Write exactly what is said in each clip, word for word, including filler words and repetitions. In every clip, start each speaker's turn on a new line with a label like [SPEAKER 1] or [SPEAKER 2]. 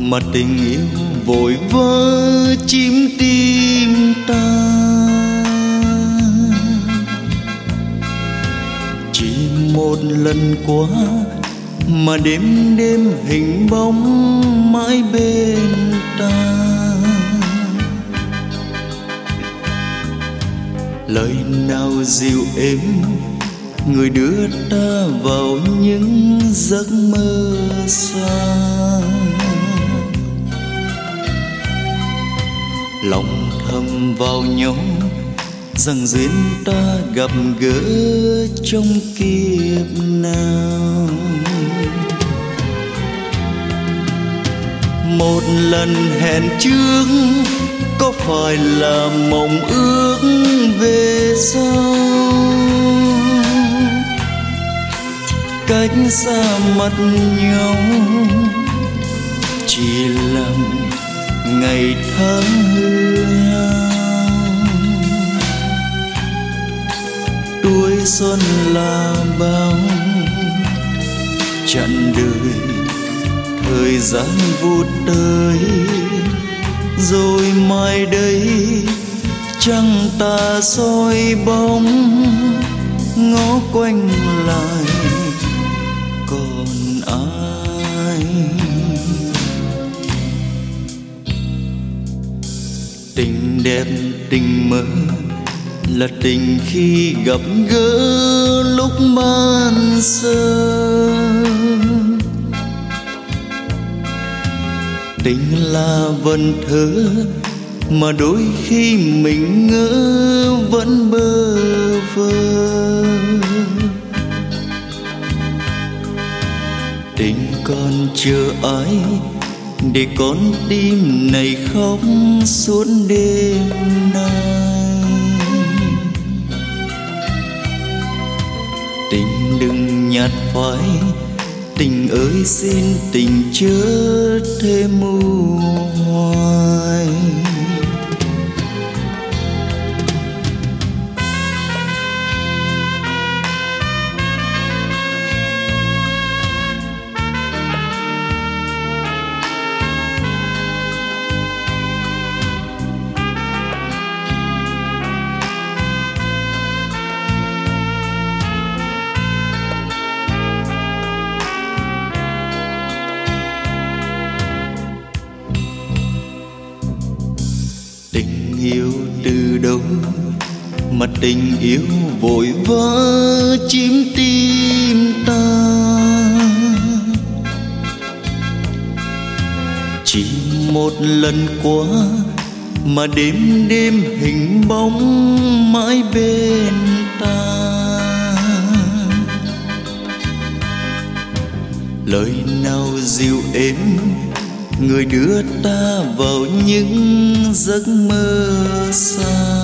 [SPEAKER 1] mà tình yêu vội vã chiếm tim ta. Chỉ một lần qua mà đêm đêm hình bóng mãi bên ta. Lời nào dịu êm người đưa ta vào những giấc mơ xa. Lòng thầm vào nhau rằng duyên ta gặp gỡ trong kiếp nào. Một lần hẹn trước có phải là mộng ước về sau. Cách xa mặt nhau chỉ làm ngày tháng hư hao. Tuổi xuân là bao chặng đời, thời gian vụt tới rồi mai đây trăng ta soi bóng. Ngó quanh lại còn ai. Tình đẹp tình mơ là tình khi gặp gỡ lúc ban sơ. Tình là vần thơ mà đôi khi mình ngỡ vẫn bơ vơ. Tình còn chờ ai để con tim này khóc suốt đêm nay. Tình đừng nhạt phai, tình ơi xin tình chớ thêm mù hoài. Tình yêu từ đâu mà tình yêu vội vã chiếm tim ta. Chỉ một lần qua mà đêm đêm hình bóng mãi bên ta. Lời nào dịu êm người đưa ta vào những giấc mơ xa.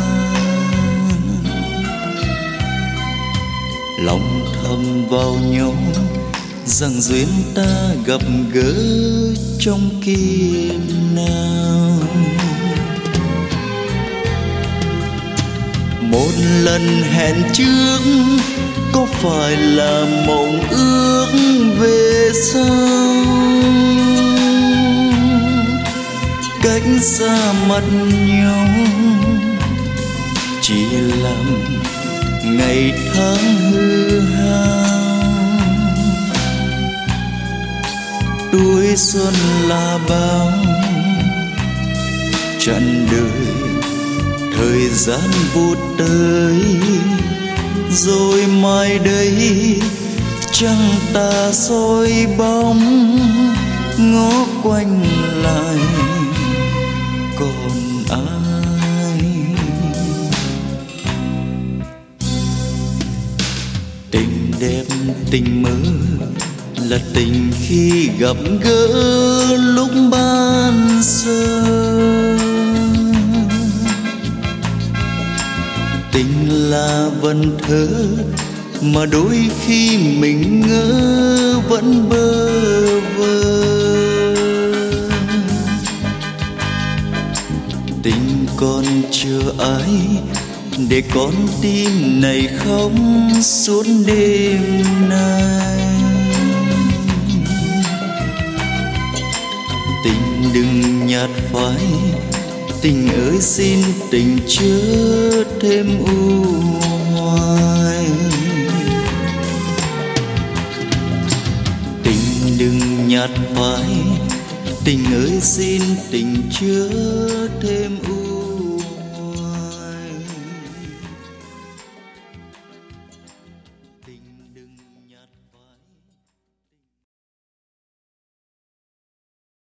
[SPEAKER 1] Lòng thầm vào nhau rằng duyên ta gặp gỡ trong kiếp nào. Một lần hẹn trước có phải là mộng ước về sau. Cách xa mặt nhau chỉ làm ngày tháng hư hao. Tuổi xuân là bao chặng đời, thời gian vụt tới rồi mai đây trăng ta soi bóng. Ngó quanh lại còn ai. Tình đẹp tình mơ là tình khi gặp gỡ lúc ban sơ. Tình là vần thơ mà đôi khi mình ngỡ vẫn bơ vơ. Tình còn chờ ai để con tim này khóc suốt đêm nay. Tình đừng nhạt phai, tình ơi xin tình chớ thêm u hoài. Tình đừng nhạt phai, tình ơi xin tình chớ thêm u